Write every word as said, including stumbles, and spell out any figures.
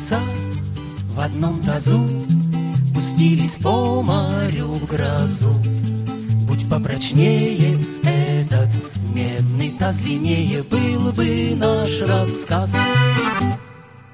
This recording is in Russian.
яйца в одном тазу пустились по морю в грозу. Будь попрочнее этот медный таз, длиннее был бы наш рассказ.